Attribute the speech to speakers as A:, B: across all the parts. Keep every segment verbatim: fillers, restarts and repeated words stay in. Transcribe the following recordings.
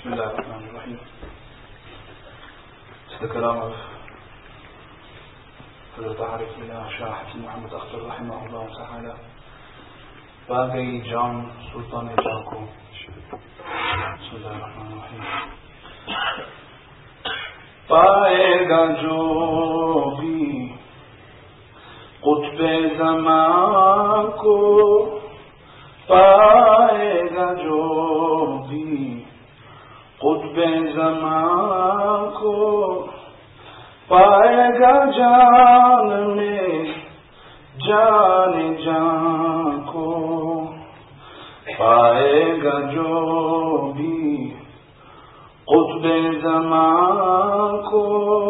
A: بسم الله الرحمن الرحيم. كلام حضرت عارف اللہ شاہ حسن محمد اختر رحمہ اللہ تعالی. پا گئی جان سلطان جان کو. بسم اللہ الرحمن الرحیم. پائے گا جو بھی قطب زمان کو، پائے گا جو بھی قطب زمان کو، پائے گا جان میں جان جان کو، پائے گا جو بھی قطب زمان کو،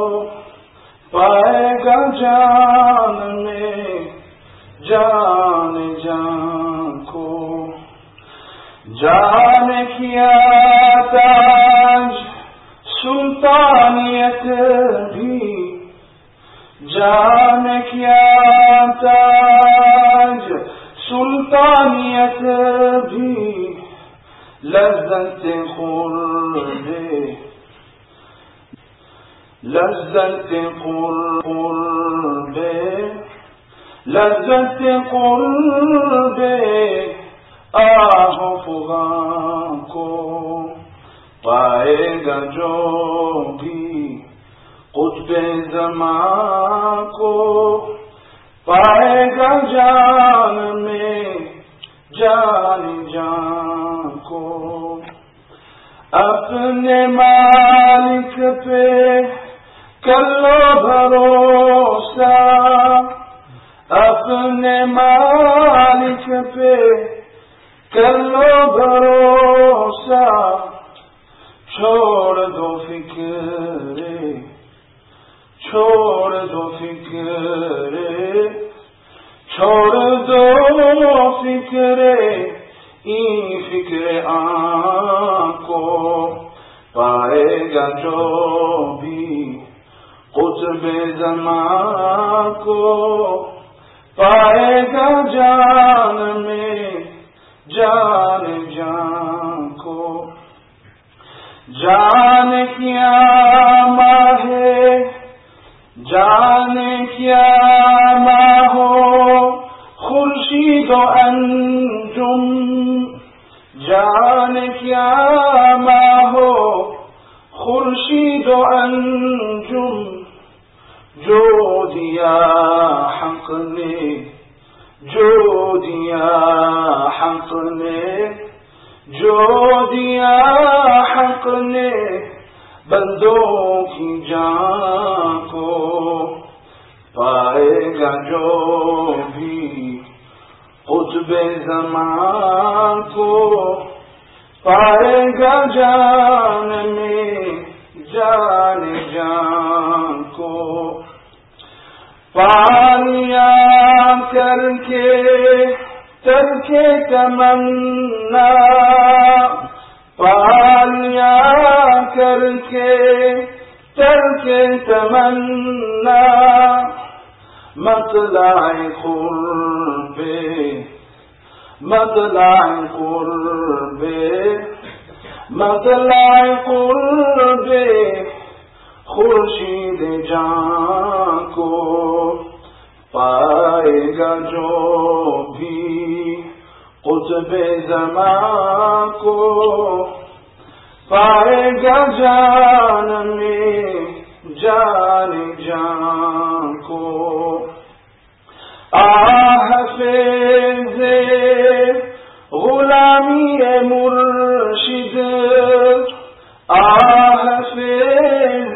A: پائے گا جان میں جان جان کو. جان کیا تاج سلطانیت بھی، جان کیا تاج سلطانیت بھی، لذت خلد لذت خلد لذت خلد آہ فغاں کو، پائے گا جو بھی قطب زمان کو، پائے گا جان میں جان جان کو. اپنے مالک پہ کر لو بھروسہ، اپنے مالک پہ کر لو بھروسہ، چھوڑ دو فکرے چھوڑ دو فکرے چھوڑ دو فکرے این فکر آن کو، پائے گا جو بھی قطب زمان کو، پائے گا جان میں جان جان کو. جان کیا ماہ جان کیا ماہ خورشید و انجم، جان کیا ماہ خورشید و انجم، جو دیا حق نے جو دیا حق نے جو دیا حق نے بندوں کی جان کو، پائے گا جو بھی قطب زمان کو، پائے گا جان میں جان جان کو. پانیا کر کے ترک تمنا، پانیا کر کے ترک تمنا، مطلع قرب مطلع قرب مطلع قرب خورشید جان کو، پائے گا جو بھی قطب زمان کو، پائے گا جان میں جان جان کو. آہ فیض غلامی مرشد، آہ فیض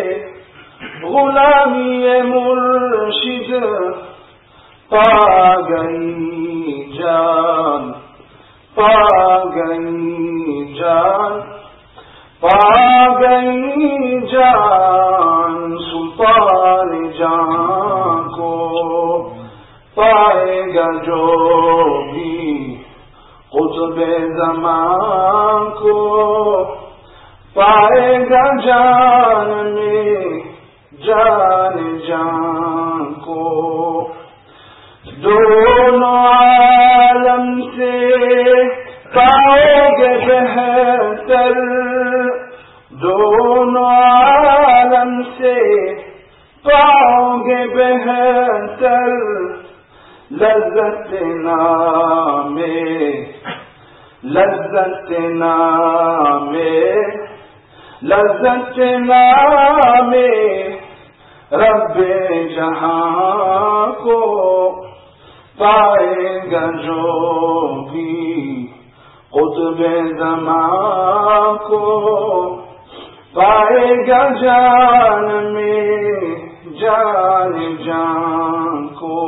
A: غلامی مرشد، پا گئی جان پا گئی جان پا گئی جان سلطان جان کو، پائے گا جو بھی قطب زمان کو، پائے گا جان میں جان جان کو. دونوں عالم سے پاؤ گے بہتر دونوں عالم سے پاؤ گے بہتر لذت نام لذت نام لذت نام رب جہاں کو پائے گا جو بھی قطب زمان کو پائے گا جان میں جان جان کو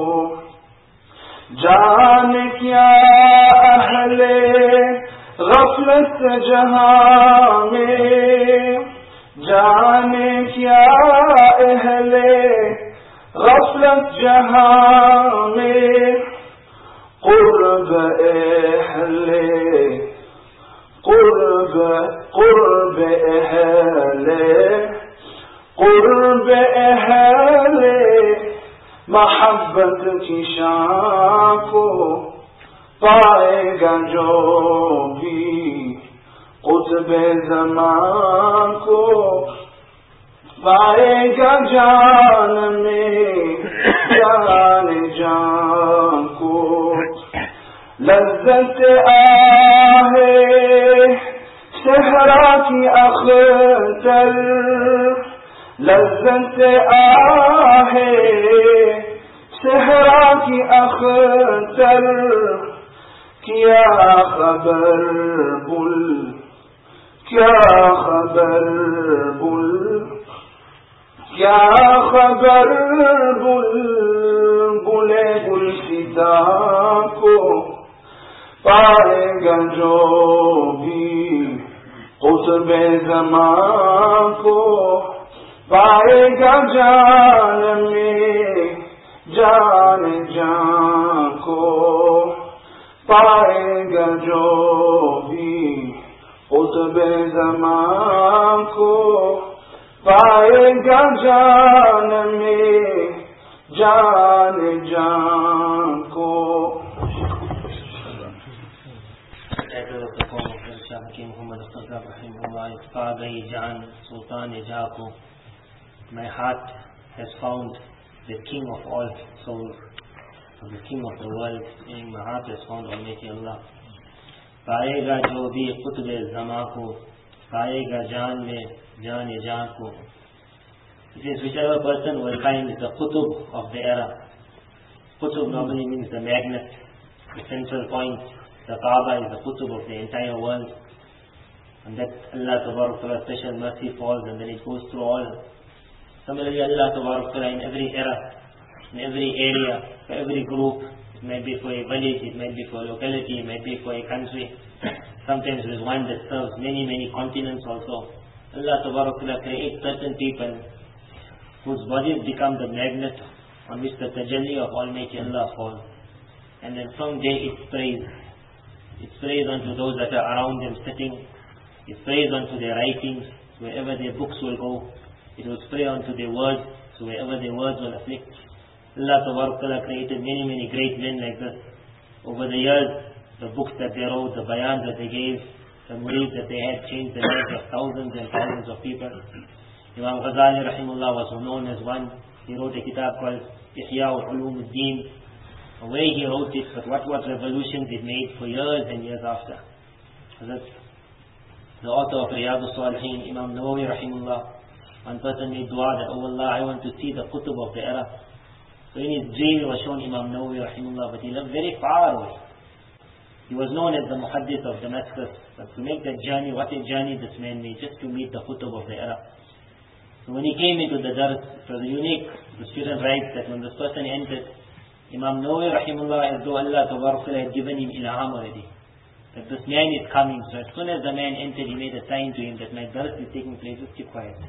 A: جان کیا اہل غفلت جہاں میں جان کیا اہل غفلت جہاں میں قرب اہل قرب قرب اہل قرب اہل محبت کی شان کو پائے گا جو بھی قطب زمان کو پائے گا جان میں جان جان کو لذت آہے صحرا کی اختر لذت آہے صحرا کی اختر کیا خبر بل کیا خبر بل کیا خبر بل بلے گل سیتا کو پائے گا جو بھی قطب زمان کو پائے گا جان میں جان جان کو پائے گا جو بھی قطب زمان کو پائے گا جان میں جان جان کو.
B: پا گئی جان سلطان جا کو. My heart has found the King of all souls, the King of the world, and my heart has found Almighty Allah. پائے گا جو بھی قطب زمان کو, پائے گا جان میں جان جان کو. It is whichever person will find the qutub of the era. Qutub normally means the magnet, the central point. The Kaaba is the qutub of the entire world. And that Allah Tabarak Ta'ala special mercy falls, and then it goes through all. Similarly, Allah Tabarak Ta'ala in every era, in every area, for every group, it might be for a village, it might be for a locality, it might be for a country. Sometimes there is one that serves many, many continents also. Allah Tabarak Ta'ala creates certain people whose bodies become the magnet on which the tajalli of Almighty Allah falls. And then from there it sprays. It sprays onto those that are around them sitting. It sprays onto their writings, wherever their books will go. It will spray onto their words, so wherever their words will afflict. Allah Tabarak Ta'ala created many, many great men like this. Over the years, the books that they wrote, the bayans that they gave, the murids that they had changed the lives of thousands and thousands of people. Imam Ghazali Rahimullah was known as one. He wrote a kitab called Ihya Ulum Ad-Din. The way he wrote it, but what what revolutions it made for years and years after. That's the author of Riyadh al-Salihin, Imam Nawawi Rahimullah. One person made dua that, oh Allah, I want to see the qutub of the era. So in his dream he was shown Imam Nawawi Rahimullah, but he lived very far away. He was known as the Muhaddith of Damascus. But to make that journey, what a journey this man made, just to meet the qutub of the era. So when he came into the dars, it was unique. The student writes that when this person entered, Imam Nawawi Rahimullah, as though Allah Tabarak Ta'ala had given him ilham already, that this man is coming. So as soon as the man entered, he made a sign to him that my dars is taking place, just keep quiet.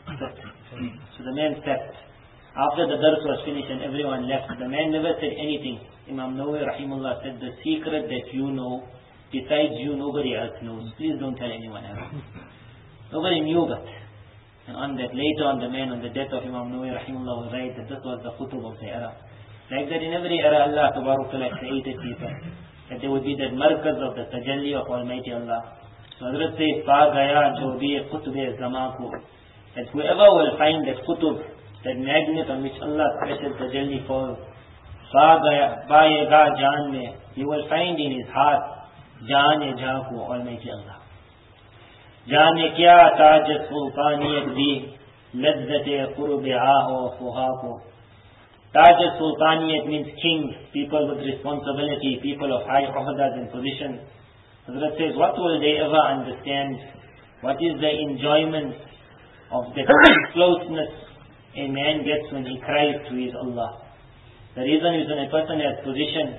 B: So the man stepped. After the dars was finished and everyone left, the man never said anything. Imam Nawawi Rahimullah said, the secret that you know, besides you, nobody else knows. Please don't tell anyone else. Nobody knew that. And on that, later on, the man on the death of Imam Nawawi Rahimullah will write that this was the qutub of the era. Like that in every era, Allah Tabarak Ta'ala created people. That there would be that markaz of the tajalli of Almighty Allah. So Hazrat says, Pa gaya jo bhi qutb-e zaman ko, that whoever will find that qutb, that magnet on which Allah special tajalli falls, Pa gaya, paayega jaan mein, he will find in his heart, jaan-e-jaan ko, Almighty Allah. Jaane kya taaj sultaniyat di, lazzat-e qurb-e-ah wa fuha ko. Taj sultaniyat means king, people with responsibility, people of high uhdas and position. Hazrat says, what will they ever understand? What is the enjoyment of the closeness a man gets when he cries to his Allah? The reason is when a person has position,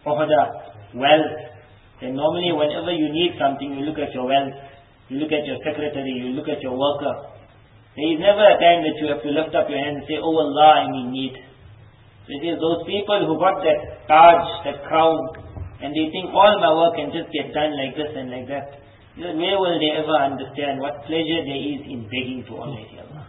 B: uhda, wealth, then normally whenever you need something, you look at your wealth, you look at your secretary, you look at your worker. There is never a time that you have to lift up your hand and say, oh Allah, I'm in need. So it is those people who got that taj, that crown, and they think all my work can just get done like this and like that. Where will they ever understand what pleasure there is in begging to Almighty Allah?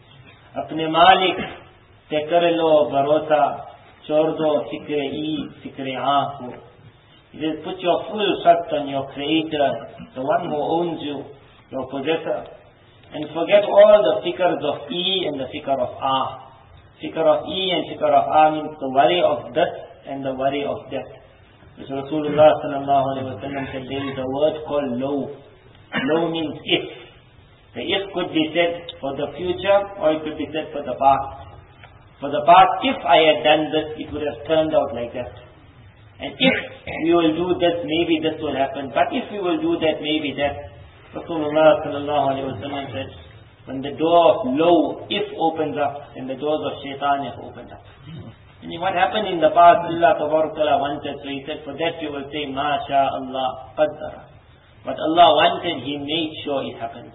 B: Apne Malik se kar lo bharosa, chor do fikre e, fikre aankh ko. It is put your full trust on your Creator, the one who owns you, your possessor, and forget all the fikrs of e and the fikr of ah. Fikr of e and fikr of ah means the worry of death and the worry of death. Which Rasulullah sallallahu alayhi wa sallam said there is a word called law. Law means if. The if could be said for the future or it could be said for the past. For the past, if I had done this, it would have turned out like that. And if we will do this, maybe this will happen. But if we will do that, maybe that. Rasulullah sallallahu alayhi wa sallam said, when the door of law, if opens up, and the doors of shaitan have opened up. And what happened in the past, Allah Ta'ala wanted, so He said, for that you will say, Ma sha Allah qaddara. What Allah wanted, He made sure it happened.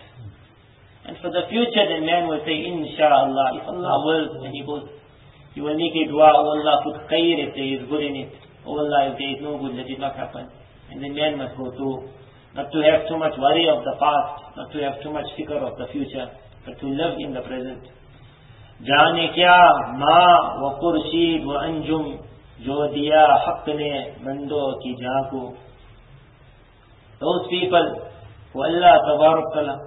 B: And for the future, then man will say, Insha'Allah, if Allah wills, then he goes, he will make a dua, oh Allah, put khair if there is good in it. Oh Allah, if there is no good, let it not happen. And then man must go through, not to have too much worry of the past, not to have too much fikr of the future, but to live in the present. जाने क्या माँ व खुर्शीद व अंजुम जो दिया हक ने बंदों की जान को. Those people who Allah Tabarak Ta'ala,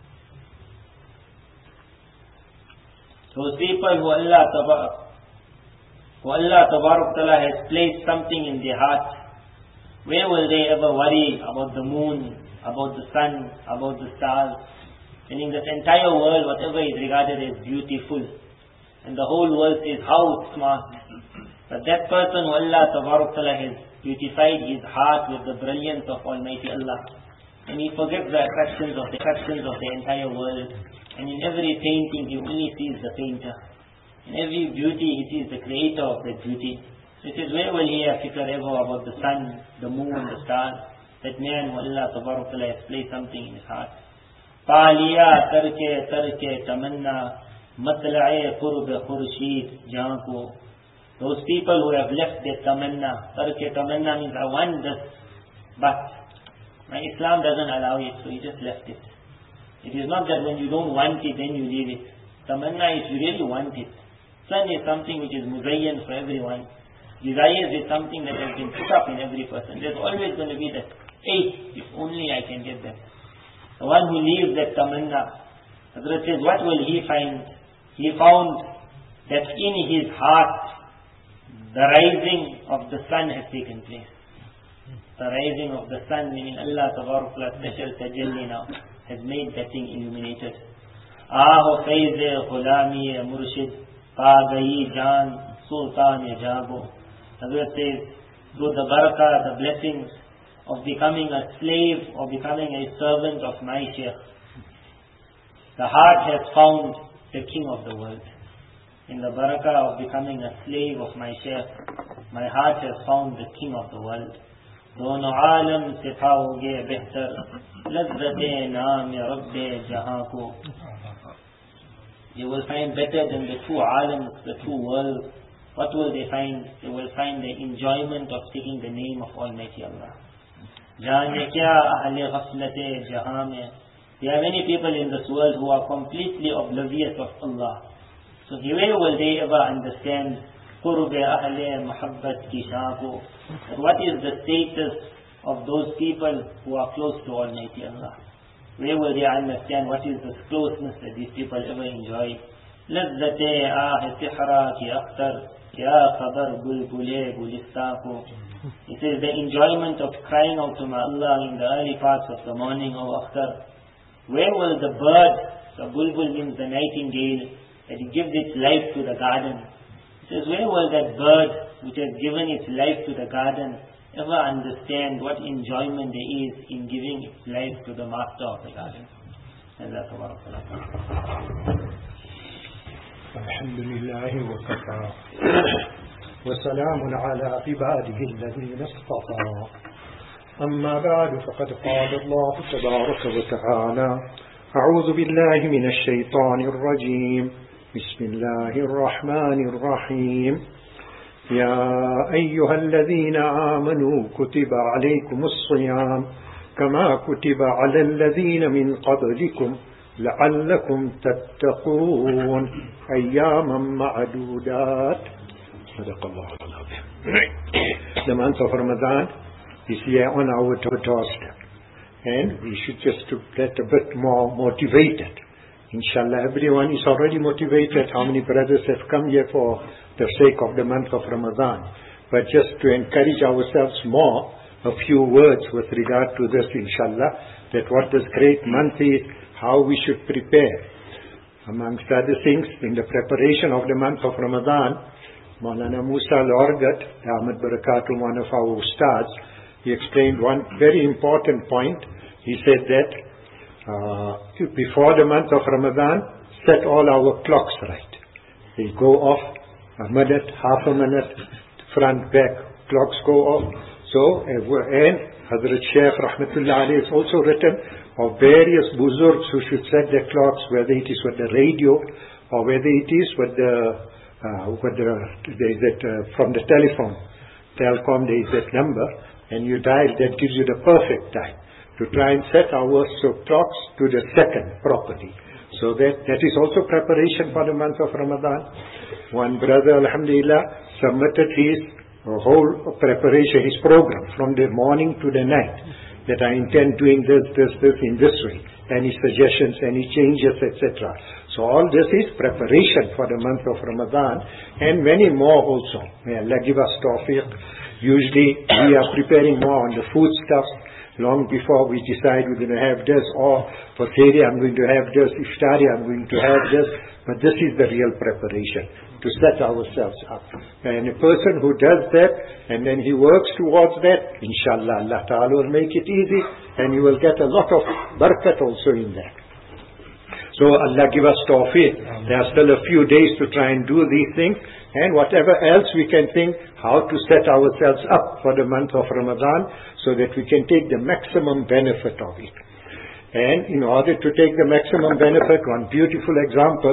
B: those people who Allah Tabarak, who Allah Tabarak Ta'ala has placed something in their heart, where will they ever worry about the moon, about the sun, about the stars? And in this entire world, whatever is regarded as beautiful, and the whole world says how smart. But that person who Allah Tabarak Ta'ala has beautified his heart with the brilliance of Almighty Allah, and he forgets the attractions of the attractions of the entire world. And in every painting he only sees the painter. In every beauty he sees the creator of that beauty. So it says, where will he have fikr ever about the sun, the moon, the stars? That man who Allah Tabarak Ta'ala has placed something in his heart. Paliya tarke tarke tamanna matla'e qurb khurshid jaan ko. Those people who have left their tamanna, tarke tamanna means I want this, but my Islam doesn't allow it, so he just left it. It is not that when you don't want it, then you leave it. Tamanna is you really want it. Sun is something which is muzayyan for everyone. Desires is something that has been put up in every person. There's always going to be that, hey, if only I can get that. The one who leaves that tamanna, Hazrat says, what will he find? He found that in his heart, the rising of the sun has taken place. The rising of the sun, meaning Allah Tabarak Ta'ala special tajalli now, has made that thing illuminated. Aho faiz-e ghulami murshid, pa gayi jaan sultan jago. Hazrat says, through the barakah, the blessings of becoming a slave or becoming a servant of my Shaykh, the heart has found the King of the world. In the barakah of becoming a slave of my Shaykh, my heart has found the King of the world. Dono alam se paoge behtar, lazzate naam rabbe jahan ko. You will find better than the two alams, the two worlds. What will they find? They will find the enjoyment of taking the name of Almighty Allah. Jaane kya ahle ghaflate jahan mein. There are many people in this world who are completely oblivious of Allah. So where will they ever understand qurb ahle muhabbat ki shaan ko? What is the status of those people who are close to Almighty Allah? Where will they understand what is this closeness that these people ever enjoy? لذتے آہ صحرا کی اختر کیا خبر بلبلے گلستان کو. It is the enjoyment of crying out to my Allah in the early parts of the morning, O Akhtar. Where will the bird, the bulbul means the nightingale, that gives its life to the garden. It says, where will that bird which has given its life to the garden ever understand what enjoyment there is in giving its life to the master of the garden? And that's what Allah.
C: الحمد لله وكفى وسلام على عباده الذين اصطفى. أما بعد فقد قال الله تبارك وتعالى: أعوذ بالله من الشيطان الرجيم. بسم الله الرحمن الرحيم. يا أيها الذين آمنوا كتب عليكم الصيام كما كتب على الذين من قبلكم لعلكم تتقون أياما معدودات. صدق الله العظيم. The month of Ramadan is here on our doorstep, and we should just get a bit more motivated. Inshallah, everyone is already motivated. How many brothers have come here for the sake of the month of Ramadan? But just to encourage ourselves more, a few words with regard to this, inshallah, that what this great month is, how we should prepare. Amongst other things, in the preparation of the month of Ramadan, Maulana Musa Lorgat, Ahmad Barakatum, one of our ustads, he explained one very important point. He said that uh, before the month of Ramadan, set all our clocks right. They go off a minute, half a minute, front, back, clocks go off. So, and Hazrat Shaykh Rahmatullah Alayhi has also written of various buzurgs who should set their clocks, whether it is with the radio or whether it is with the, uh, with the there is that, uh, from the telephone, Telcom, there is that number, and you dial, that gives you the perfect time to try and set our so clocks to the second properly. So that, that is also preparation for the month of Ramadan. One brother, alhamdulillah, submitted his whole preparation, his program from the morning to the night, that I intend doing this, this, this in this way, any suggestions, any changes, et cetera. So all this is preparation for the month of Ramadan, and many more also. May Allah give us tawfiq. Usually we are preparing more on the food stuff long before we decide we're going to have this, or for Sehri I'm going to have this, Iftari I'm going to have this, but this is the real preparation, to set ourselves up. And a person who does that, and then he works towards that, inshallah, Allah Ta'ala will make it easy, and you will get a lot of barakat also in that. So Allah give us tawfiq. There are still a few days to try and do these things, and whatever else we can think, how to set ourselves up for the month of Ramadan, so that we can take the maximum benefit of it. And in order to take the maximum benefit, one beautiful example,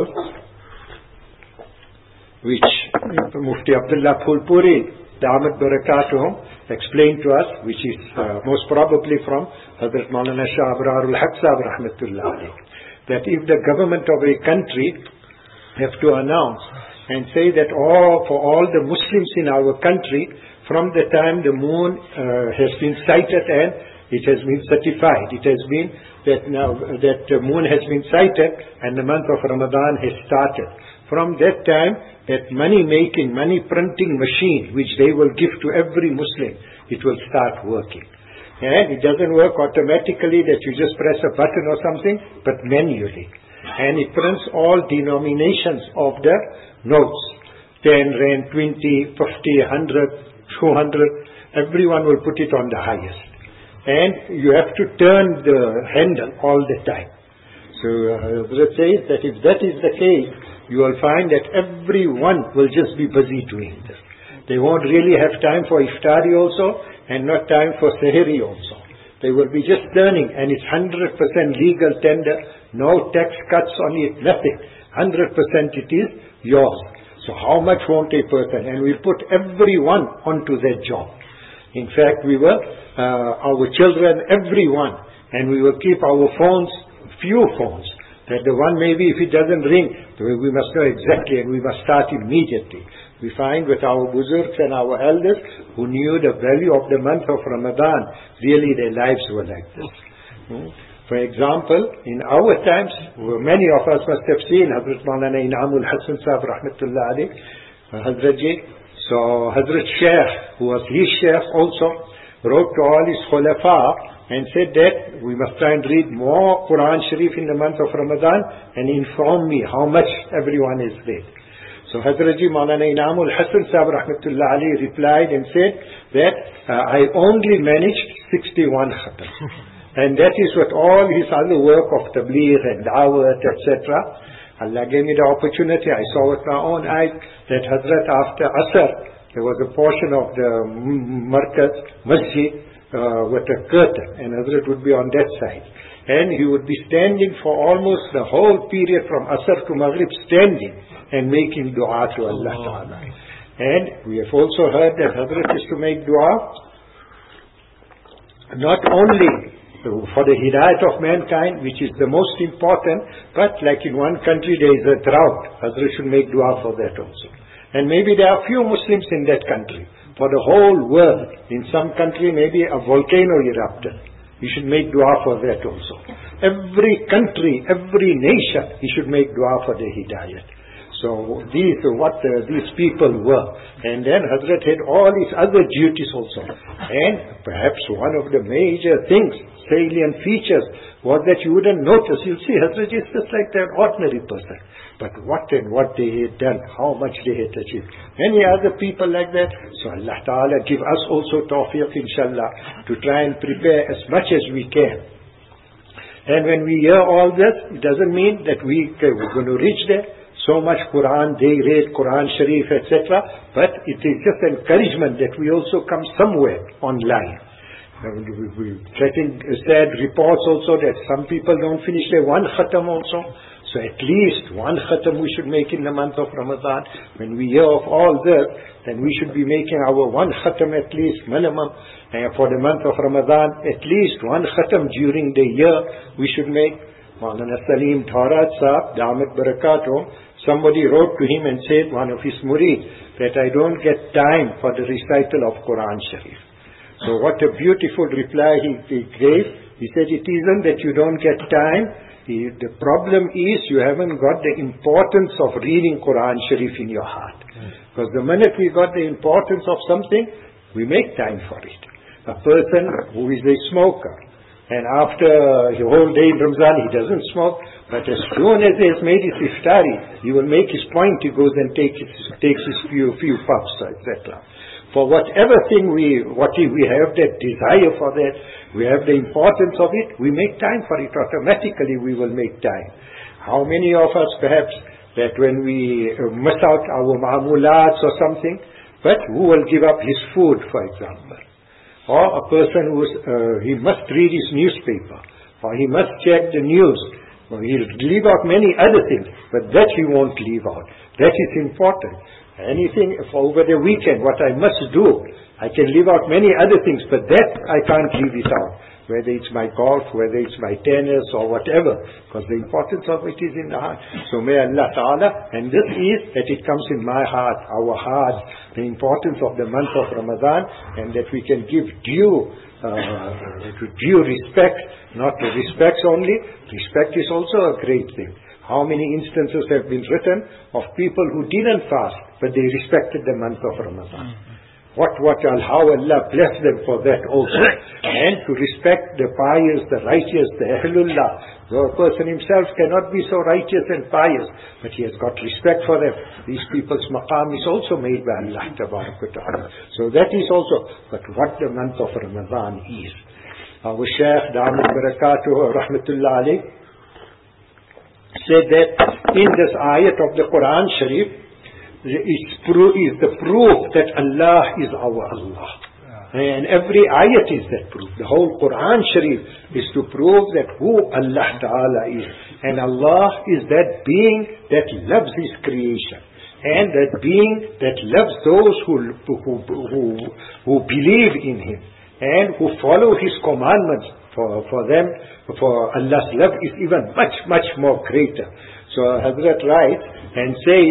C: which Mufti Abdullah Phulpuri, Damat Barakatuhum, explained to us, which is uh, most probably from Hazrat Maulana Shah Abrarul Haq Sahib Rahmatullah alayhi, that if the government of a country have to announce and say that all, for all the Muslims in our country, from the time the moon uh, has been sighted and it has been certified, it has been that now that the moon has been sighted and the month of Ramadan has started. From that time, that money making, money printing machine, which they will give to every Muslim, it will start working. And it doesn't work automatically that you just press a button or something, but manually. And it prints all denominations of the notes. ten rand, twenty, fifty, one hundred, two hundred. Everyone will put it on the highest. And you have to turn the handle all the time. So uh, it says that if that is the case, you will find that everyone will just be busy doing this. They won't really have time for Iftari also, and not time for Sehri also. They will be just turning, and it's one hundred percent legal tender, no tax cuts on it, nothing. one hundred percent it is yours. So how much won't a person? And we put everyone onto their job. In fact, we will, uh, our children, everyone, and we will keep our phones, few phones, that the one maybe if it doesn't ring, we must know exactly and we must start immediately. We find with our buzurgs and our elders who knew the value of the month of Ramadan, really their lives were like this. Hmm? For example, in our times, many of us must have seen Hazrat Maulana Inamul Hassan Sahib Rahmatullah alayh, Hazrat Ji. So Hazrat Shaykh, who was his Shaykh also, wrote to all his khulafa and said that we must try and read more Quran Sharif in the month of Ramadan and inform me how much everyone is read. So Hazrat Ji Maulana Inamul Hassan Sahib Rahmatullah alayh replied and said that uh, I only managed sixty-one khatam. And that is what all his other work of tabligh and da'wat, et cetera. Allah gave me the opportunity. I saw with my own eyes that Hazrat after Asr, there was a portion of the Markaz Masjid uh, with a curtain, and Hazrat would be on that side. And he would be standing for almost the whole period from Asr to Maghrib, standing and making dua to Allah Ta'ala. And we have also heard that Hazrat is to make dua not only for the hidayat of mankind, which is the most important, but like in one country there is a drought, Hazrat should make dua for that also. And maybe there are few Muslims in that country. For the whole world, in some country maybe a volcano erupted. He should make dua for that also. Every country, every nation, he should make dua for the hidayat. So these are what uh, these people were. And then Hazrat had all his other duties also. And perhaps one of the major things, salient features, was that you wouldn't notice. You'll see Hazrat is just like an ordinary person. But what and what they had done, how much they had achieved. Many other people like that. So Allah Ta'ala give us also tawfiq, inshallah, to try and prepare as much as we can. And when we hear all this, it doesn't mean that we, okay, we're going to reach there. So much Quran, they read Quran Sharif, et cetera. But it is just encouragement that we also come somewhere online. And we, we're getting sad reports also that some people don't finish their one khatam also. So at least one khatam we should make in the month of Ramadan. When we hear of all this, then we should be making our one khatam at least minimum. And for the month of Ramadan, at least one khatam during the year we should make. Maulana Salim Tharat Sahib, Damat Barakatuh, somebody wrote to him and said, one of his murid, that I don't get time for the recital of Quran Sharif. So what a beautiful reply he, he gave. He said, it isn't that you don't get time. He, the problem is you haven't got the importance of reading Quran Sharif in your heart. Because the minute we got the importance of something, we make time for it. A person who is a smoker, and after the whole day in Ramzan he doesn't smoke, but as soon as he has made his iftari, he will make his point, he goes and take his, takes his few, few puffs, et cetera. For whatever thing we, what we have that desire for that, we have the importance of it, we make time for it. Automatically we will make time. How many of us perhaps that when we miss out our ma'amulats or something, but who will give up his food, for example? Or a person who uh, he must read his newspaper, or he must check the news, or he'll leave out many other things, but that he won't leave out. That is important. Anything for over the weekend, what I must do, I can leave out many other things, but that I can't leave it out. Whether it's my golf, whether it's my tennis or whatever, because the importance of it is in the heart. So may Allah Ta'ala, and this is that it comes in my heart, our heart, the importance of the month of Ramadan, and that we can give due, uh, due respect, not respects only. Respect is also a great thing. How many instances have been written of people who didn't fast, but they respected the month of Ramadan. What, what, how Allah bless them for that also. And to respect the pious, the righteous, the Ahlullah. The person himself cannot be so righteous and pious, but he has got respect for them. These people's maqam is also made by Allah Ta'ala. So that is also, but what the month of Ramadan is. Our Shaykh Damat Barakatuh Rahmatullah alayh said that in this ayat of the Quran Sharif, It's pro- is the proof that Allah is our Allah. Yeah. And every ayat is that proof. The whole Quran Sharif is to prove that who Allah Ta'ala is. And Allah is that being that loves His creation. And that being that loves those who, who, who, who believe in Him. And who follow His commandments. For, for them, for Allah's love is even much, much more greater. So Hazrat writes and says,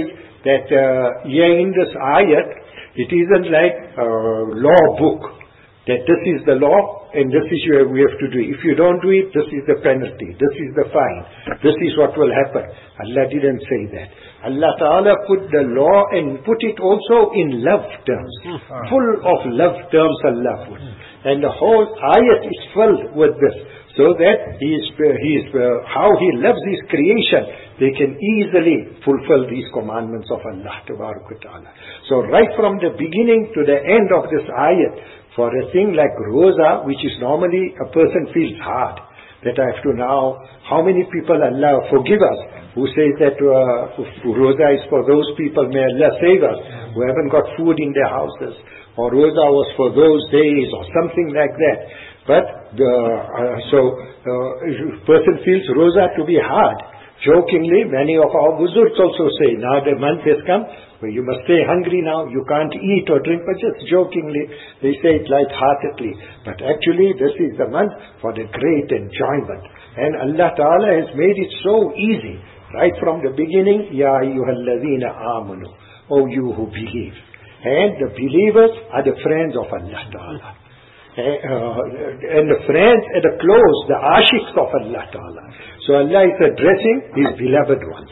C: that uh, here in this ayat, it isn't like a law book, that this is the law and this is where we have to do it. If you don't do it, this is the penalty, this is the fine, this is what will happen. Allah didn't say that. Allah Ta'ala put the law and put it also in love terms. Full of love terms Allah put. And the whole ayat is filled with this. So that he is, he is uh, how he loves his creation, they can easily fulfill these commandments of Allah Ta'ala. So right from the beginning to the end of this ayat, for a thing like roza, which is normally a person feels hard, that I have to now, how many people Allah forgive us, who says that uh, roza is for those people, may Allah save us, who haven't got food in their houses, or roza was for those days, or something like that. But the, uh, so uh, if a person feels roza to be hard, jokingly, many of our wuzurds also say, now the month has come, well, you must stay hungry now, you can't eat or drink, but just jokingly, they say it light-heartedly. But actually, this is the month for the great enjoyment. And Allah Ta'ala has made it so easy, right from the beginning, Ya ayyuhalladhina amanu, O you who believe. And the believers are the friends of Allah Ta'ala. Uh, and the friends at the close, the ashiks of Allah Ta'ala. So Allah is addressing His beloved ones.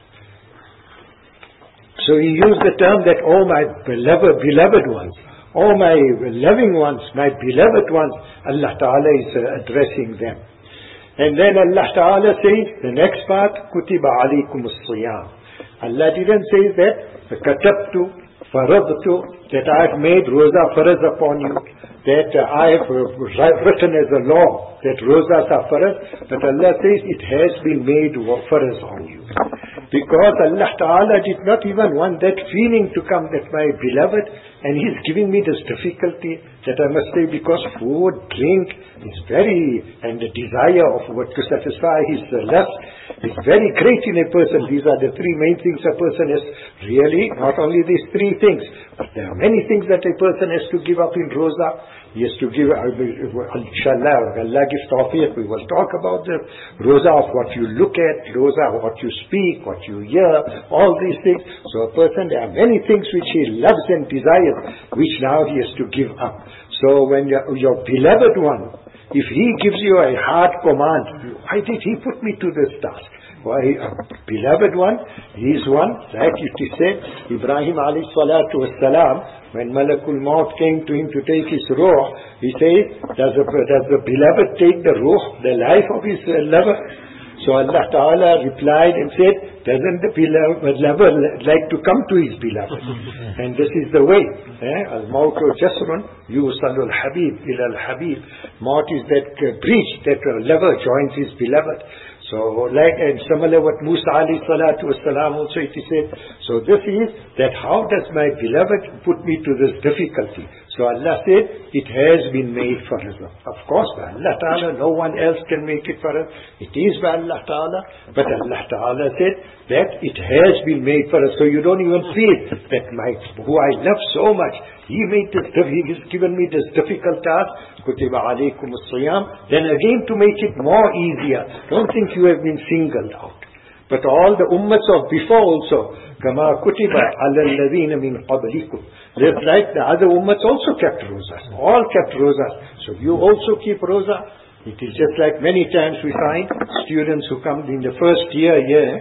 C: So He used the term that, oh my beloved, beloved ones, oh my loving ones, my beloved ones, Allah Ta'ala is uh, addressing them. And then Allah Ta'ala says, the next part, Kutiba alaykum as-siyam. Allah didn't say that, katabtu, faradtu, that I have made roza faraz upon you, that uh, I have uh, written as a law that rozas are faraz, but Allah says it has been made faraz on you. Because Allah Ta'ala did not even want that feeling to come that my beloved, and He's giving me this difficulty that I must say, because food, drink is very, and the desire of what to satisfy his uh, lust is very great in a person. These are the three main things a person has really, not only these three things, but there are many things that a person has to give up in roza. He has to give, inshallah, Allah gives tawfiq, we will talk about the roza of what you look at, roza of what you speak, what you hear, all these things. So a person, there are many things which he loves and desires, which now he has to give up. So when your, your beloved one, if he gives you a hard command, why did he put me to this task? Why, a beloved one, he is one, like it is said, Ibrahim alayhi salatu wassalam, when Malakul Maut came to him to take his ruh, he said, does the, does the beloved take the ruh, the life of his uh, lover? So Allah Ta'ala replied and said, doesn't the beloved lover like to come to his beloved? And this is the way. Al-Mawtu Jasrun, Yusalul Habib, Ilal Habib. Maut is that uh, bridge that a lover joins his beloved. So, like, and similar what Musa alayhi salatu wasalam also it is said. So this is that how does my beloved put me to this difficulty? So Allah said, it has been made for us. Of course, by Allah Ta'ala, no one else can make it for us. It is by Allah Ta'ala. But Allah Ta'ala said that it has been made for us. So you don't even feel that my, who I love so much, He made this, He has given me this difficult task. Kutiba alaykum as-siyam. Then again to make it more easier. Don't think you have been singled out. But all the ummats of before also, kama kutiba ala alladhina min qablikum. Just like the other ummats also kept rozas. All kept rozas. So you also keep roza. It is just like many times we find students who come in the first year here,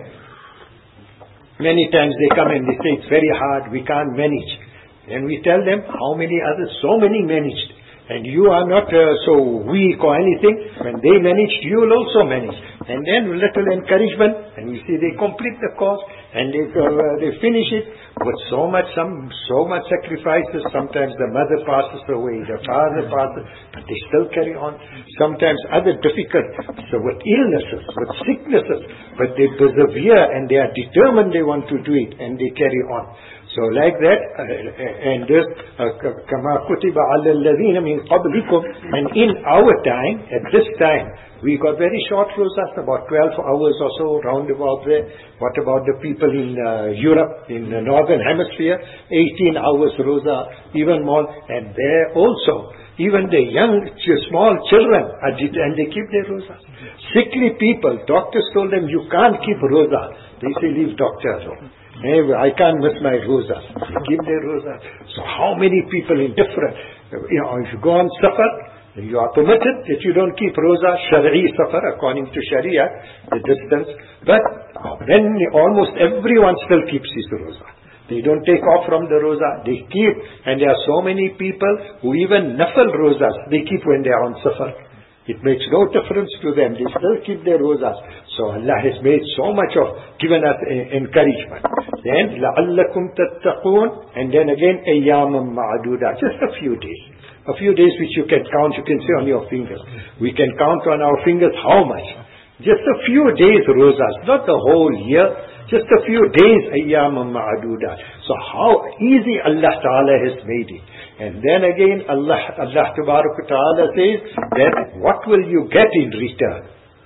C: many times they come and they say it's very hard, we can't manage. And we tell them how many others, so many managed. And you are not uh, so weak or anything. When they managed, you will also manage. And then a little encouragement, and we see they complete the course, and they uh, they finish it with so much, some so much sacrifices. Sometimes the mother passes away, the father passes, but they still carry on. Sometimes other difficult, so with illnesses, with sicknesses, but they persevere and they are determined they want to do it, and they carry on. So like that, uh, and this, kama kutiba ala alladhina min qablikum, and in our time, at this time, we got very short rozas, about twelve hours or so, round about there. What about the people in uh, Europe, in the northern hemisphere, eighteen hours roza, even more, and there also, even the young, small children, are and they keep their roza. Sickly people, doctors told them, you can't keep roza. They say, leave doctor alone. Hey, I can't miss my rosas. They keep their rosas. So how many people in different, you know, if you go on safar, you are permitted that you don't keep roza, Shari'i safar, according to Sharia, the distance. But then almost everyone still keeps his roza. They don't take off from the roza, they keep. And there are so many people who even nafal rozas, they keep when they are on safar. It makes no difference to them. They still keep their rozas. So Allah has made so much of, given us encouragement. Then, لَعَلَّكُمْ تَتَّقُونَ, and then again, أَيَّامًا مَعَدُودًا, just a few days. A few days which you can count, you can say on your fingers. We can count on our fingers how much? Just a few days rozas, not the whole year. Just a few days, أَيَّامًا مَعَدُودًا. So how easy Allah Ta'ala has made it. And then again, Allah, Allah Ta'ala says that what will you get in return?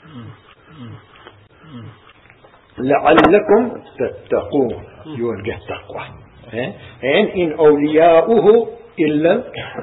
C: لَعَلَّكُمْ تَتَّقُونَ. You will get taqwa. Eh? And in awliya'uhu illa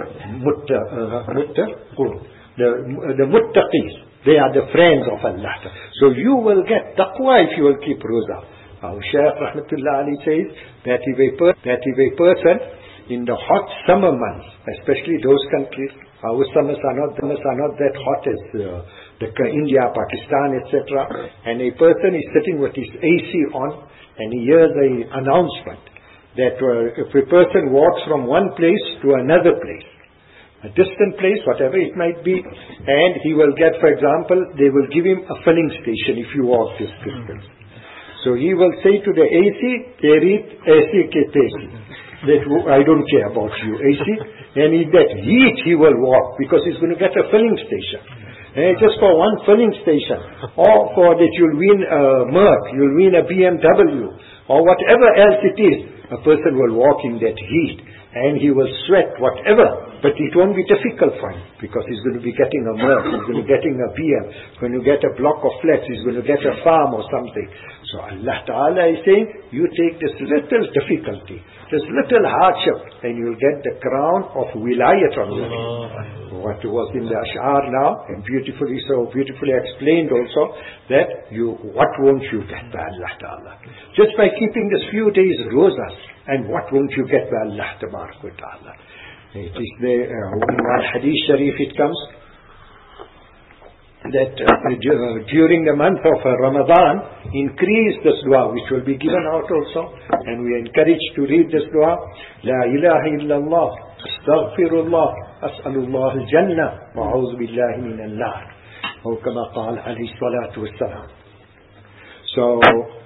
C: muttaqun. The, the muttaqis, they are the friends of Allah. So you will get taqwa if you will keep roza. Our Shaykh Rahmatullah Ali says that if a, per that if a person in the hot summer months, especially those countries, our summers are not, summers are not that hot as uh, the India, Pakistan, et cetera. And a person is sitting with his A C on, and he hears an announcement that uh, if a person walks from one place to another place, a distant place, whatever it might be, and he will get, for example, they will give him a filling station if you walk this distance. So he will say to the A C, Terit A C ke tesi, that I don't care about you, A C. And in that heat he will walk, because he's going to get a filling station. And just for one filling station, or for that you'll win a Merc, you'll win a B M W, or whatever else it is, a person will walk in that heat, and he will sweat whatever. But it won't be difficult for him, because he's going to be getting a Merc, he's going to be getting a B M, going to get a block of flats, he's going to get a farm or something. So Allah Ta'ala is saying, you take this little difficulty, this little hardship, and you'll get the crown of wilayat on your head. What was in the Ash'ar now, and beautifully so, beautifully explained also, that you, what won't you get by Allah Ta'ala? Just by keeping this few days rosas, and what won't you get by Allah Ta'ala? It is there, uh, in one hadith sharif it comes, that uh, during the month of uh, Ramadan, increase this dua, which will be given out also, and we are encouraged to read this dua. La ilaha illallah, astaghfirullah, as'alullah al-jannah, wa a'udhu billahi min al-nar. Or kama qala alayhi salatu wassalam. So,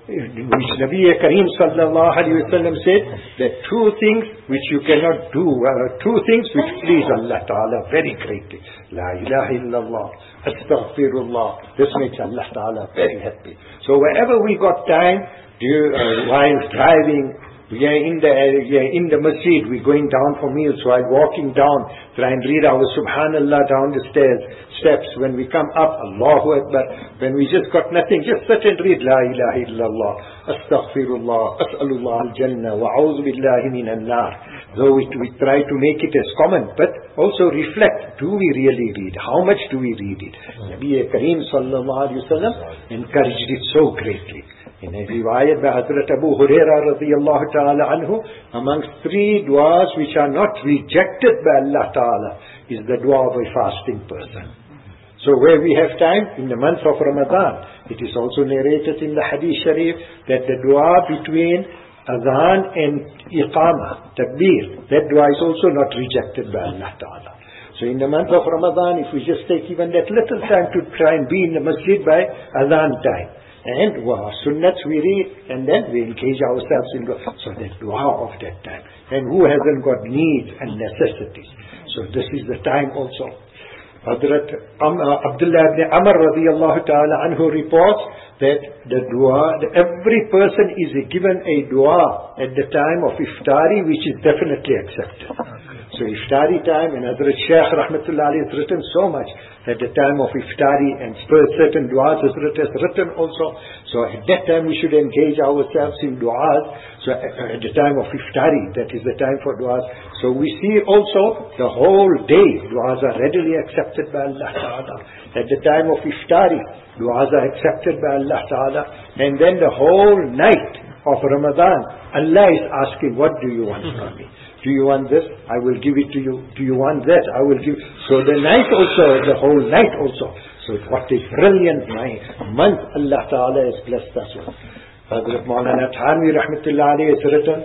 C: which Nabi Kareem sallallahu alayhi wa sallam said, that two things which you cannot do, uh, two things which please Allah Ta'ala very greatly. La ilaha illallah, astaghfirullah. This makes Allah Ta'ala very happy. So wherever we got time, do, uh, while driving, we are in the, uh, we are in the masjid, we're going down for meals, while walking down, try and read our subhanallah down the stairs, steps. When we come up, Allahu Akbar. When we just got nothing, just sit and read La ilaha illallah, astaghfirullah, as'alullah al-jannah, wa a'udhu billahi min al-nar. Though we, we try to make it as common, but also reflect, do we really read? How much do we read it? Nabi Kareem sallallahu alayhi wa sallam encouraged it so greatly. In a riwayat by Hazrat Abu Hurairah radiyallahu ta'ala anhu, amongst three du'as which are not rejected by Allah Ta'ala is the dua of a fasting person. So where we have time, in the month of Ramadan, it is also narrated in the Hadith Sharif that the dua between Adhan and Iqamah, Takbir, that dua is also not rejected by Allah Ta'ala. So in the month of Ramadan, if we just take even that little time to try and be in the masjid by Adhan time, and wow, sunnats we read, and then we engage ourselves in dua. So that dua of that time. And who hasn't got needs and necessities? So this is the time also. Hazrat um, uh, Abdullah ibn Amr radiyallahu ta'ala anhu reports that the dua, the, every person is given a dua at the time of iftari, which is definitely accepted. So iftari time, and Hazrat Shaykh Rahmatullah Ali has written so much at the time of iftari, and certain du'as is written also. So at that time we should engage ourselves in du'as. So at the time of iftari, that is the time for du'as. So we see also the whole day du'as are readily accepted by Allah Ta'ala. At the time of iftari, du'as are accepted by Allah Ta'ala. And then the whole night of Ramadan, Allah is asking, what do you want from me? Do you want this? I will give it to you. Do you want that? I will give. So the night also, the whole night also. So what a brilliant night, month Allah Ta'ala has blessed us with. Hazrat Maulana Thanvi Rahmatullah alayhi has written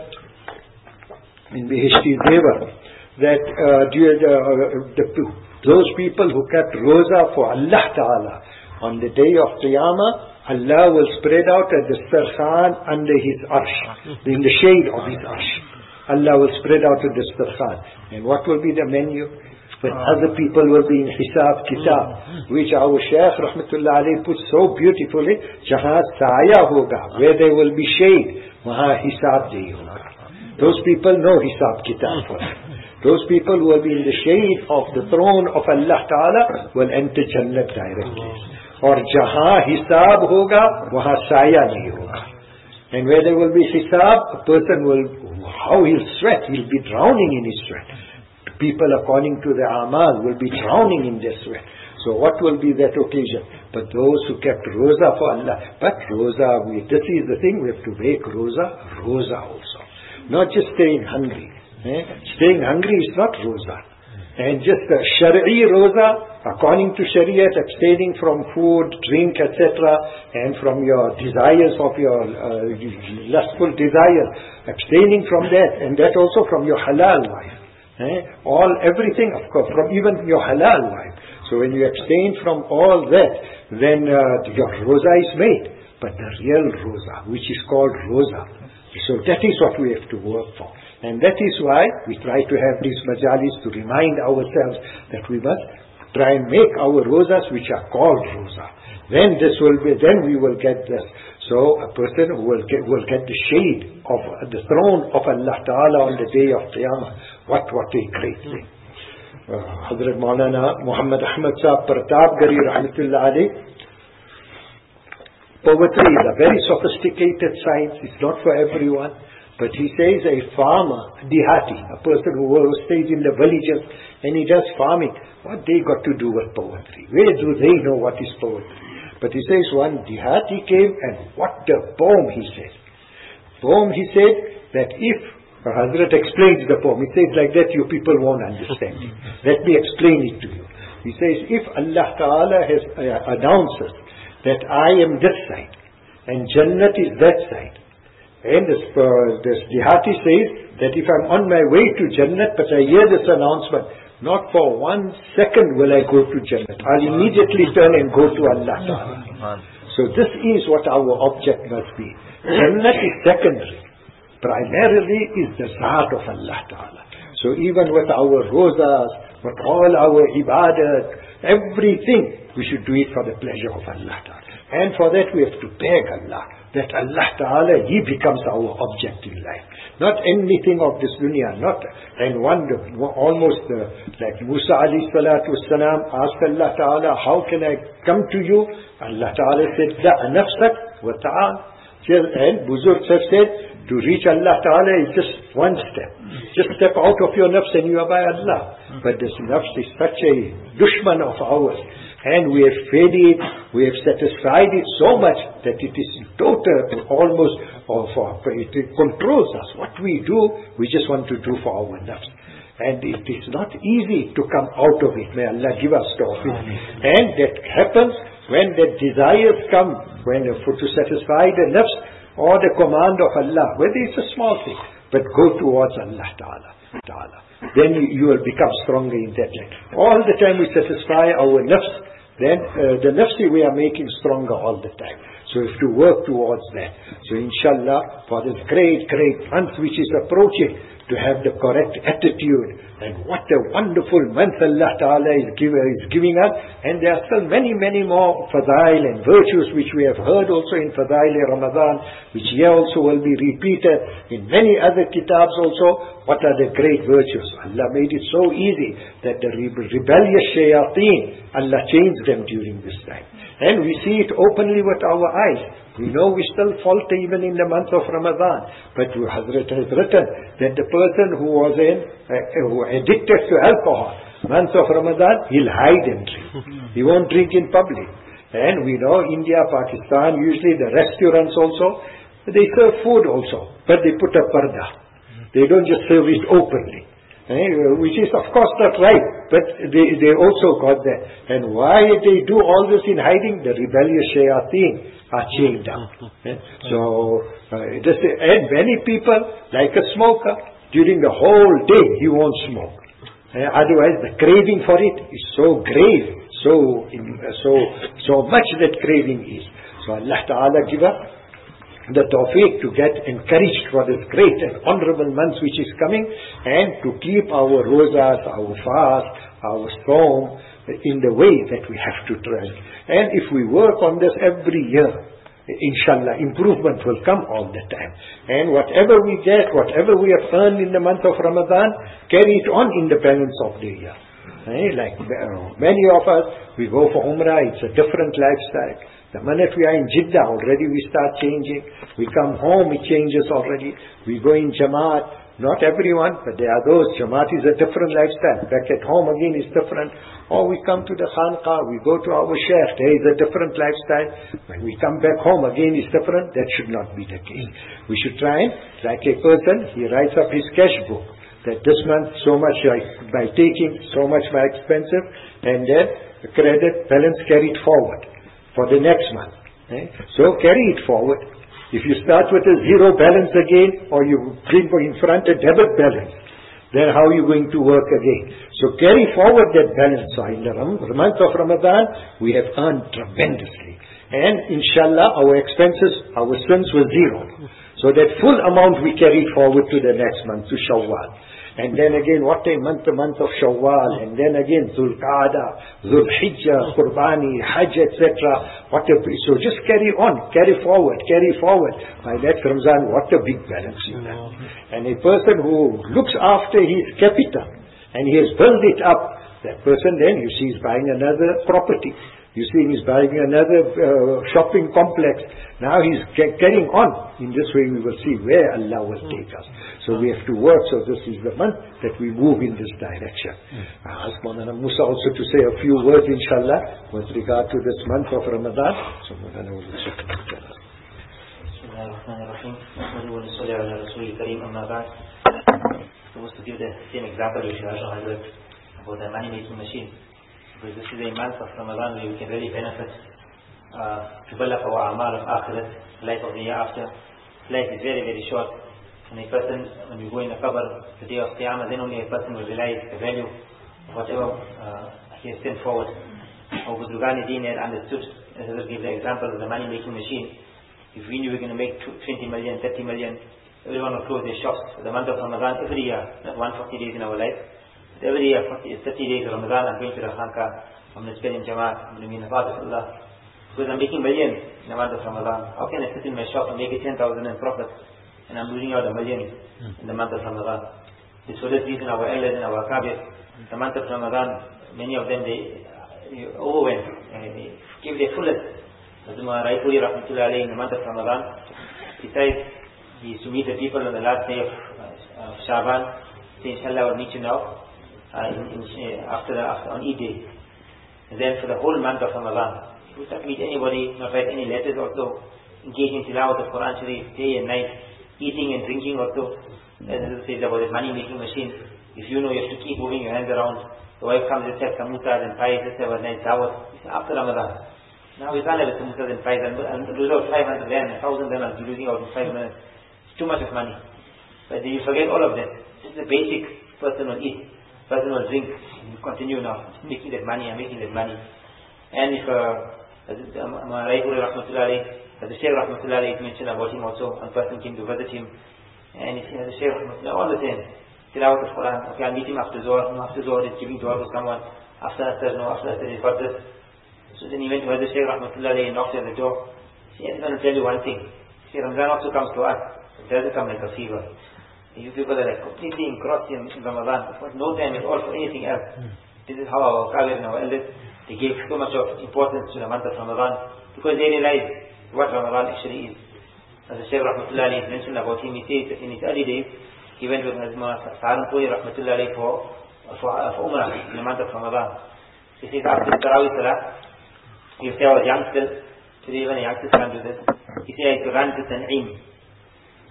C: in Bihishti Devar that uh, the, the, those people who kept Roza for Allah Ta'ala, on the day of Qiyamah, Allah will spread out a dastarkhan under His arsh, in the shade of His arsh. Allah will spread out a dastarkhan. And what will be the menu? When other people will be in Hisab Kitab, which our Shaykh Rahmatullah alayhi put so beautifully, Jahan Saya Hoga, where there will be shade, Waha Hisab Jahi Hoga. Those people know Hisab Kitab for them. Those people who will be in the shade of the throne of Allah Ta'ala will enter Jannat directly. Or Jahan Hisab Hoga, Waha Saya Nahi Hoga. And where there will be Hisab, a person will, how he'll sweat, he'll be drowning in his sweat. People according to the amal will be drowning in their sweat. So what will be that occasion? But those who kept Roza for Allah. But Roza, we, this is the thing, we have to make Roza, Roza also. Not just staying hungry. Eh? Staying hungry is not Roza. And just a Shari'i Roza, according to Shariat, abstaining from food, drink, et cetera, and from your desires of your uh, lustful desires, abstaining from that, and that also from your halal wife. Eh? All, everything, of course, from even your halal wife. So when you abstain from all that, then uh, your roza is made. But the real roza, which is called roza, so that is what we have to work for. And that is why we try to have these majalis to remind ourselves that we must try and make our rozas which are called roza. Then this will be, then we will get this. So a person who will get, will get the shade of the throne of Allah Ta'ala on the day of Qiyamah. What, what a great thing. Uh, Hazrat Maulana Muhammad Ahmad Sahib Pratapgari Rahmatullah alayhi. Poetry is a very sophisticated science. It's not for everyone. But he says a farmer, dihati, a person who stays in the villages and he does farming, what they got to do with poetry? Where do they know what is poetry? But he says one dihati came and what a poem he said. Poem he said that if, uh, Hazrat explains the poem, he says like that you people won't understand it. Let me explain it to you. He says if Allah Ta'ala has uh, announces that I am this side and Jannat is that side, and this, uh, this Dihati says that if I'm on my way to Jannat but I hear this announcement, not for one second will I go to Jannat. I'll immediately turn and go to Allah Ta'ala. So this is what our object must be. Jannat is secondary. Primarily is the Zat of Allah Ta'ala. So even with our rozas, with all our ibadat, everything, we should do it for the pleasure of Allah Ta'ala. And for that we have to beg Allah, that Allah Ta'ala, He becomes our object in life. Not anything of this dunya, not, and one, almost uh, like Musa alayhi salatu wasalam asked Allah Ta'ala, how can I come to you? Allah Ta'ala said, Da' nafsak wa ta'al. And Buzurg have said, to reach Allah Ta'ala is just one step. Just step out of your nafs and you are by Allah. But this nafs is such a dushman of ours. And we have fed it, we have satisfied it so much that it is total, almost, of, of, it controls us. What we do, we just want to do for our nafs. And it is not easy to come out of it. May Allah give us tawfiq. And that happens when the desires come, when for to satisfy the nafs or the command of Allah, whether it's a small thing, but go towards Allah Ta'ala. Ta'ala. Then you, you will become stronger in that line. All the time we satisfy our nafs, then uh, the nafsi we are making stronger all the time. So we have to work towards that. So inshallah, for this great, great month which is approaching, to have the correct attitude. And what a wonderful month Allah Ta'ala is, give, is giving us. And there are still many, many more fadail and virtues which we have heard also in Fadail Ramadan, which here also will be repeated in many other kitabs also. What are the great virtues? Allah made it so easy that the rebellious shayateen, Allah changed them during this time. And we see it openly with our eyes. We know we still falter even in the month of Ramadan. But Hazrat has written that the person who was in, uh, who addicted to alcohol, month of Ramadan, he'll hide and drink. He won't drink in public. And we know India, Pakistan, usually the restaurants also, They serve food also, but they put a parda. They don't just serve it openly. Eh, which is of course not right, but they, they also got that. And why they do all this in hiding? The rebellious shayateen are chained up. Eh? So, uh, just, and many people, like a smoker, during the whole day he won't smoke. Eh? Otherwise the craving for it is so grave, so, so, so much that craving is. So Allah Ta'ala give us the tawfiq to get encouraged for this great and honorable month which is coming, and to keep our rosas, our fast, our sawm in the way that we have to try. And if we work on this every year, inshallah, improvement will come all the time. And whatever we get, whatever we have earned in the month of Ramadan, carry it on in the balance of the year. Eh? Like uh, many of us, we go for Umrah, it's a different lifestyle. The minute we are in Jeddah, already we start changing. We come home, it changes already. We go in Jamaat. Not everyone, but there are those. Jamaat is a different lifestyle. Back at home again is different. Or we come to the Khanqah, we go to our Sheikh, there is a different lifestyle. When we come back home again is different. That should not be the case. We should try and, like a person, he writes up his cash book. That this month so much I, by taking, so much by expensive, and then the credit balance carried forward for the next month. Eh? So carry it forward. If you start with a zero balance again, or you bring in front a debit balance, then how are you going to work again? So carry forward that balance. So in the month of Ramadan, we have earned tremendously. And inshallah, our expenses, our sins were zero. So that full amount we carry forward to the next month, to Shawwal. And then again, what a month, the month of Shawwal, and then again, Dhul Qa'dah, Dhul Hijjah, Qurbani, Hajj, et cetera. What a, so just carry on, carry forward, carry forward. By that Ramzan, what a big balance in that. And a person who looks after his capital, and he has built it up, that person then, you see, is buying another property. You see, he's buying another uh, shopping complex. Now he's ca- carrying on. In this way, we will see where Allah will take us. So we have to work. So this is the month that we move in this direction. I ask Maulana Musa also to say a few words, inshallah, with regard to this month of Ramadan. So Maulana will also tell us.
D: Supposed to give the same example which Raja Hazrat about the money making machine. Because this is a month of Ramadan where we can really benefit uh, to build up our amal of akhirat, life of the year after. Life is very, very short. And a person, when you go in the qabr, the day of Qiyamah, then only a person will realize the value of whatever uh, he has sent forward. Or Budrugani Deen had understood, as I give the example of the money making machine. If we knew we were going to make twenty million, thirty million, everyone will close their shops. For the month of Ramadan, every year, not one hundred forty days in our life. Every year, thirty days of Ramadan, I'm going to the Khanqah, I'm going to spend in Jamaat, I'm going to be in the path of Allah. Because I'm making millions in the month of Ramadan. How can I sit in my shop and make it ten thousand in profit, and I'm losing out a million in the month of Ramadan? It's for this reason our elders and our Kabir, in the month of Ramadan, many of them, they, they overwhelm, and they give their fullest. Azuma Raipuri Rahmatullah Alayhi, in the month of Ramadan, besides, he used to meet the people on the last day of uh, Shaban, say, inshallah, I will meet you now. Uh, in, in, uh, after, the, after on Eid day, and then for the whole month of Ramadan, he would not meet anybody, not write any letters also, engage in tilawat of Quran Sharif day and night, eating and drinking also. As it says about the money making machine, if you know you have to keep moving your hands around, the wife comes and says samosas and pies, let's have a nice dawat. After Ramadan, now we can't have samosas and pies and, and lose out five hundred rand, one thousand rand, and losing out in five minutes. It's too much of money. But you forget all of that. This is the basic person will eat. Person will drink, and continue now, making that money, I'm making that money. And if, uh, as Raihuri Rahmatullah Alayhi, as the Shaykh Rahmatullah Alayhi mentioned about him also, one person came to visit him, and he said, the Shaykh Rahmatullah, all the same, tilawat of Quran, okay, I'll meet him after Zohar, no, after Zohar is giving dua to someone, after Asr, no, after Asr he's got this. So then he went to the Shaykh Rahmatullah Alayhi and knocked at the door. He said, I'm going to tell you one thing. See, Ramzan also comes to us, it doesn't come like a fever. You people are like completely engrossed in Ramadan. There's no time at all for anything else. Mm. This is how our Kabir and our elders, they gave so much of importance to the month of Ramadan, because they realized what Ramadan actually is. As the Shaykh Rahmatullah Alayhi mentioned about him, he says that in his early days, he went with Nazma Saharanpuri Rahmatullah Alayhi for, for, for Umrah in the month of Ramadan. He says after the Tarawih Salah, he said I was young still, today even a youngster can't do this. He said I used to run to Tan'im.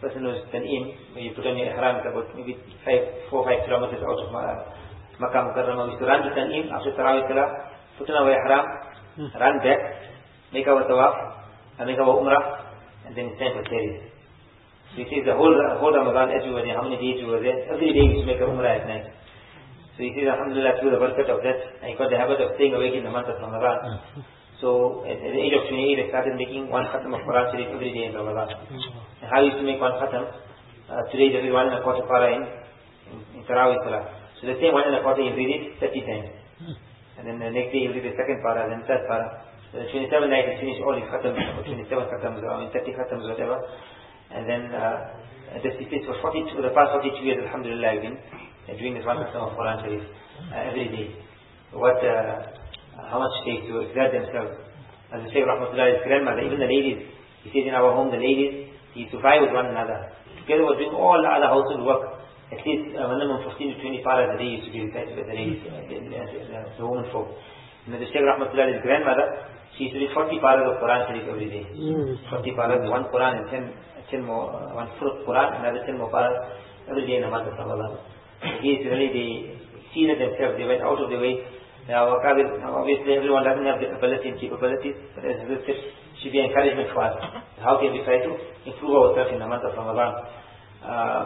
D: person knows Tan'im, when you put on your ihram, it's about maybe five, four, five kilometers out of Makkah Mukarramah. We used to run to Tan'im after Tarawih Salah, put on our ihram, run back, make our tawaf, and make our umrah, and then it's time for Tahrir. So he says the whole, whole Ramadan as we were there, how many days we were there, every day we used to make a umrah at night. So he says, Alhamdulillah, through the barakat of that, I got the habit of staying awake in the month of Ramadan. So at, at the age of twenty-eight, I started making one khatam of Quran Sharif every day in Ramadan. And how I used to make one khatam, uh, today there is one and a quarter para in, in, in Tarawih Salah. So the same one and a quarter you read it thirty times. And then the next day you read the second para, then third para. So the twenty-seventh night you finish all his khatams, or twenty-seven khatams, or thirty khatams, whatever. And then uh, this he says for forty-two, the past forty-two years, Alhamdulillah, I've been uh, doing this one khatam of Quran Sharif uh, every day. What... Uh, how much they to exert themselves. As the Shaykh Rahmatullah, his grandmother, even the ladies, he says in our home, the ladies, he used to vie with one another. Together we're doing all the other household work. At least a uh, minimum fifteen to twenty paras a day used to be recited with the ladies, uh, the, the, the women folk. And the Shaykh Rahmatullah, his grandmother, she used to read forty paras of Quran Sharif every day. Mm. forty paras, one Quran and ten, ten more, uh, one full Quran, another ten more paras every day in the month of Ramadan. He is really, they exceeded themselves, they went out of their way. Now, obviously everyone doesn't have the ability and capabilities, but as this should be encouragement for us. How can we try to improve ourselves in the month of Ramadan? Uh,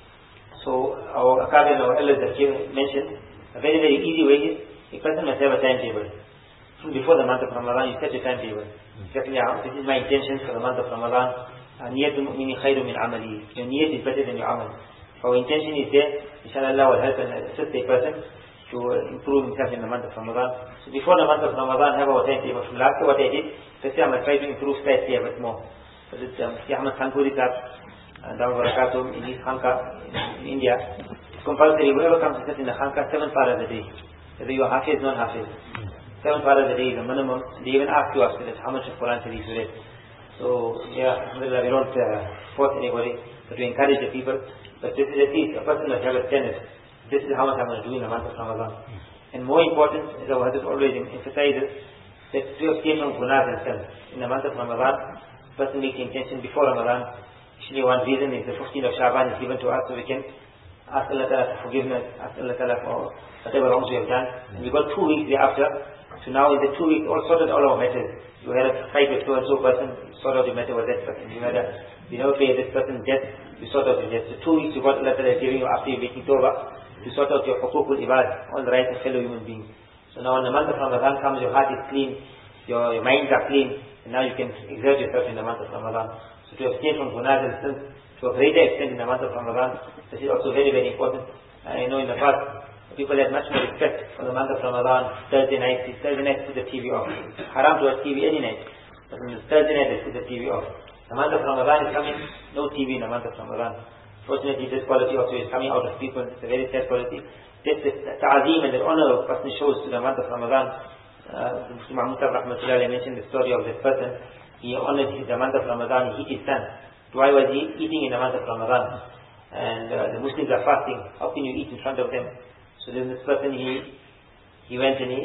D: so our Akabir and our elders that mentioned, a very very easy way is, a person must have a timetable. From before the month of Ramadan, you set a timetable. Exactly, this is my intention for the month of Ramadan. Niyatul mu'mini khairu min amali. Your niyat is better than your amal. Our intention is there, inshallah Allah will help and assist a person to improve himself in the month of Ramadan. So before the month of Ramadan, have our timetable. From last year what I did, let's say I'm going to try to improve slightly a bit more. But it's um, Ahmad Khanpuri Sahib, and Dawah Barakatum in his Khanka in, in India, it's compulsory, whoever comes to sit in the Khanka, seven paras a day. Whether you are Hafiz, non-Hafiz. Seven paras a day is the minimum. They even ask you after this, how much of Quran Sharif you read. So, yeah, alhamdulillah, we don't uh, force anybody, but we encourage the people. But this is at least, a person must have a tenet. This is how much I'm going to do in the month of Ramadan. And more important, as our Hadith always emphasizes, that to abstain from gunas themselves. In the month of Ramadan, the person makes the intention before Ramadan. Actually, one reason is the fifteenth of Shaban is given to us so we can ask Allah Ta'ala for forgiveness, ask Allah Ta'ala for whatever wrongs we have done. And we got two weeks thereafter. So now in the two weeks, all sorted all our matters. You had a fight with so and so person, sort out the matter with that person. You had a, you never pay this person debt, you sort out the debt. So two weeks you got Allah Ta'ala giving you after you making tawbah, to sort out your hukukul ibad, all the rights of fellow human beings. So now in the month of Ramadan comes, your heart is clean, your, your minds are clean, and now you can exert yourself in the month of Ramadan. So to abstain from gunas and sins to a greater extent in the month of Ramadan, this is also very very important. I know in the past, people had much more respect for the month of Ramadan. Thursday night, Thursday night put the T V off. Haram to watch T V any night, but on the Thursday night they put the T V off. The month of Ramadan is coming, no T V in the month of Ramadan. Fortunately, this quality also is coming out of people. It's a very sad quality. This is the ta'zeem and the honor a person shows to the month of Ramadan. Uh, Muslim Mahmud Rahmatullah mentioned the story of this person. He honored the month of Ramadan. He hit his son. Why was he eating in the month of Ramadan? And uh, the Muslims are fasting. How can you eat in front of them? So then this person, he he went and he,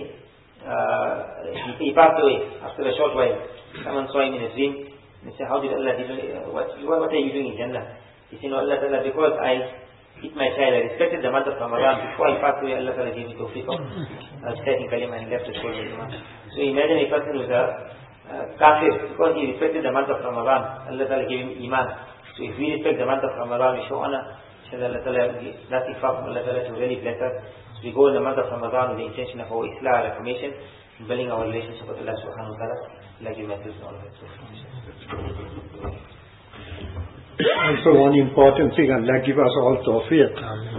D: uh, he, he passed away after a short while. Someone saw him in a dream. And he said, how did Allah, did, uh, what, what are you doing in Jannah? He said, no, Allah Ta'ala, because I hit my child, I respected the month of Ramadan. Before I passed away, Allah Ta'ala gave me tawfiq of uh, reciting kalima and left the soul of Iman. So imagine a person who's a uh, kafir, because he respected the month of Ramadan, Allah Ta'ala gave him Iman. So if we respect the month of Ramadan, we show honor. Allah Ta'ala, nothing far from Allah Ta'ala to really bless us. So we go in the month of Ramadan with the intention of our Islah, reformation, and building our relationship with Allah Subhanahu Wa Ta'ala. Allah give us all of it.
C: Also one important thing, Allah give us all tawfiq.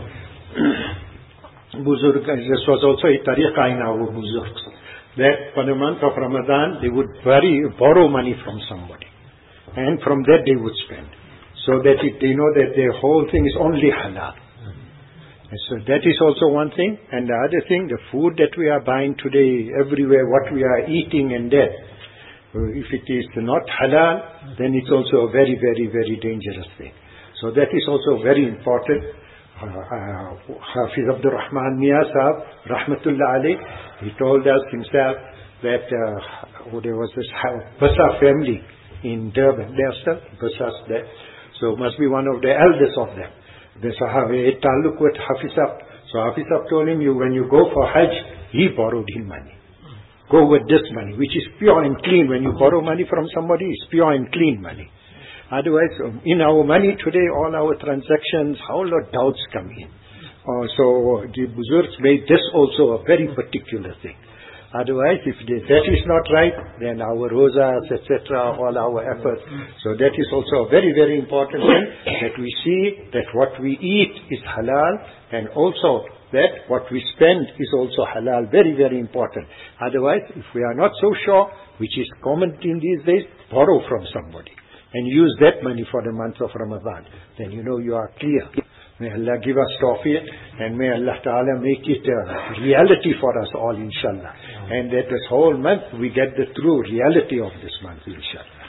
C: Buzurg, this was also a tariqah in our Buzurgs, that for the month of Ramadan they would bury, borrow money from somebody, and from that they would spend, so that it, they know that their whole thing is only halal. And so that is also one thing. And the other thing, the food that we are buying today everywhere, what we are eating and that, if it is not halal, then it's also a very, very, very dangerous thing. So that is also very important. Uh, uh, Hafiz Abdul Rahman Mia Sahab, Rahmatullah alayh, he told us himself that uh, there was this Bassa family in Durban. They are still Bassas there. So must be one of the eldest of them. The Sahaba, taluk with Hafizab. So Hafizab told him, you, when you go for Hajj, he borrowed him money. Go with this money, which is pure and clean. When you borrow money from somebody, it's pure and clean money. Otherwise, in our money today, all our transactions, how a lot of doubts come in. Uh, so the Buzurgs made this also a very particular thing. Otherwise, if the, that is not right, then our rosas, et cetera, all our efforts. So that is also a very, very important thing, that we see that what we eat is halal, and also that what we spend is also halal. Very, very important. Otherwise, if we are not so sure, which is common in these days, borrow from somebody and use that money for the month of Ramadan. Then you know you are clear. May Allah give us tawfiq, and may Allah Ta'ala make it a reality for us all, inshallah. And that this whole month we get the true reality of this month, inshallah.